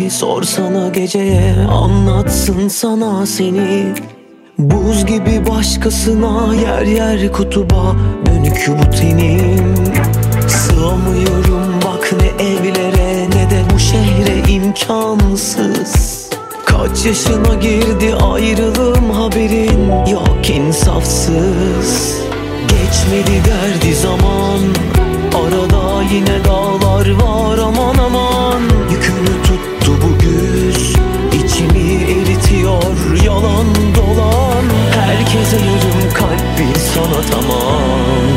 biri sorsana geceye, anlatsın sana seni. Buz gibi başkasına, yer yer kutuba dönük bu tenim. Sığamıyorum bak ne evlere ne de bu şehre, imkansız. Kaç yaşına girdi ayrılığım, haberin yok insafsız. Geçmedi derdi zaman, arada yine dağlar var aman aman. Yükünü tuttu bu güz, içimi eritiyor yalan dolan. Herkese yarım kalp, bir sana tamam.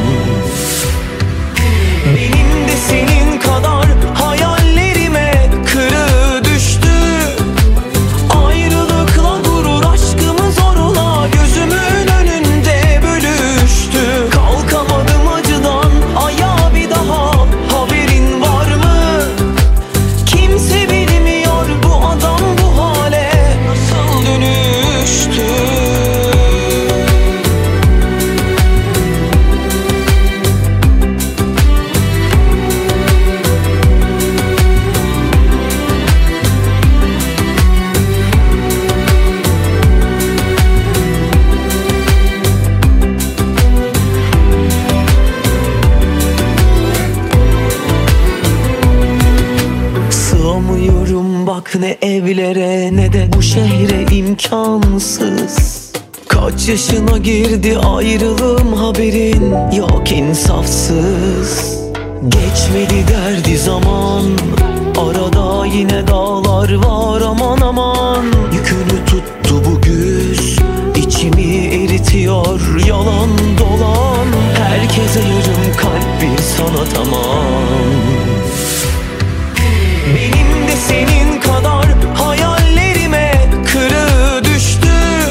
Benim de senin kadar hayallerime kırığı düştü. Ayrılıkla gurur, aşkımı zorla gözümün önünde bölüştü. Kalkamadım acıdan ayağa bir daha, haberin var mı? Kimse bilmiyor bu adam bu hale nasıl dönüştü. Sığamıyorum bak ne evlere ne de bu şehre, imkansız. Kaç yaşına girdi ayrılığım, haberin yok insafsız. Geçmedi derdi zaman, arada yine dağlar var aman aman. Yükünü tuttu bu güz, içimi eritiyor yalan dolan. Herkese yarım kalp, bir sana tamam. Benim de senin kadar hayallerime kırığı düştü.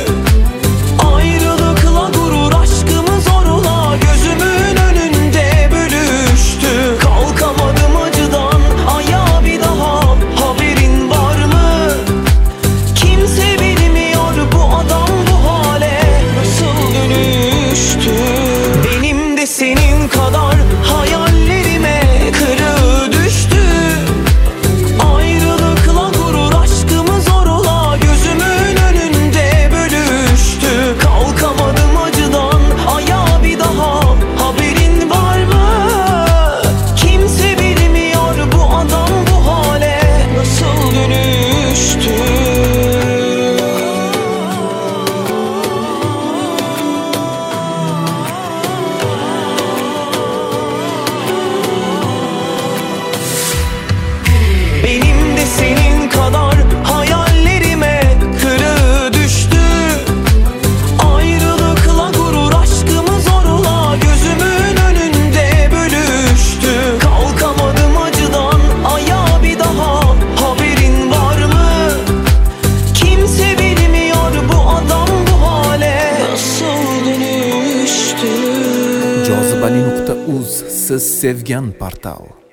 Ayrılıkla gurur, aşkımı zorla gözümün önünde bölüştü. Kalkamadım acıdan ayağa bir daha, haberin var mı? Kimse bilmiyor bu adam bu hale nasıl dönüştü. Benim de senin kadar hayallerime kırığı düştü. Benim de senin kadar hayallerime kırığı düştü. Ayrılıkla gurur, aşkımı zorla gözümün önünde bölüştü. Kalkamadım acıdan ayağa bir daha, haberin var mı? Kimse bilmiyor bu adam bu hale nasıl dönüştü. Jozibali.uz, siz sevgan portal.